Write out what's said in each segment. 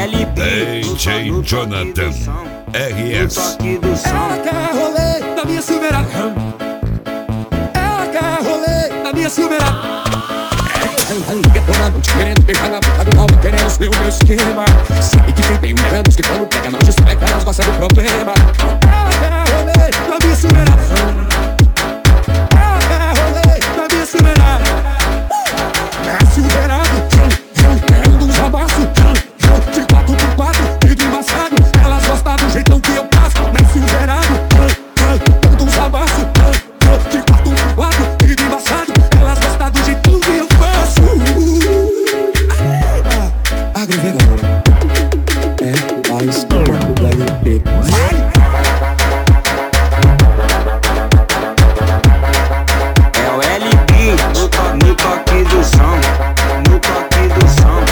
DJ Jonathan RS. Ela quer rolê da minha Silverado. Ela quer rolê da minha Silverado. Liga toda noite querendo beijar na boca do alvo, querendo ser o meu esquema. Sabe que quem tem menos que quando pega não despeca, elas gostam do problema. Ela quer rolê da minha Silverado. Ela quer rolê da minha Silverado. Na Silverado, querendo uns abraços de 4x4 e de embaçado. Elas gostam do jeitão que eu passo. Na Silverado, querendo uns abraços de 4x4 e de embaçado. Elas gostam do jeitão que eu faço. Agregador é mais do LP. É o LB no toque do som, no toque do som.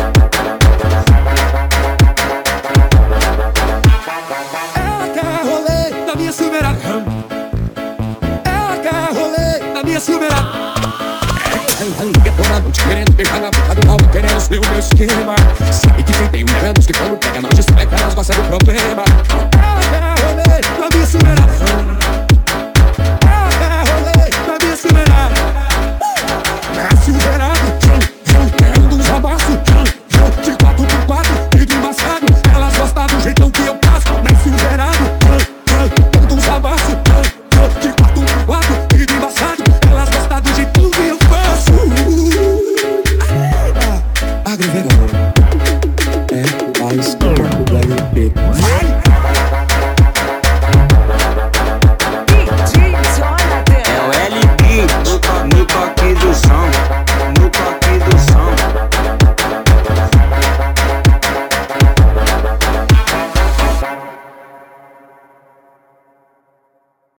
Ela quer rolê da minha Silverado. Ela quer rolê da minha Silverado. Liga toda noite querendo beijar na boca do alvo, querendo ser o meu esquema. Sabe que quem tem menos que quando pega não despeca, elas gostam do problema. Ela quer rolê da minha Silverado. Ela quer rolê da minha Silverado.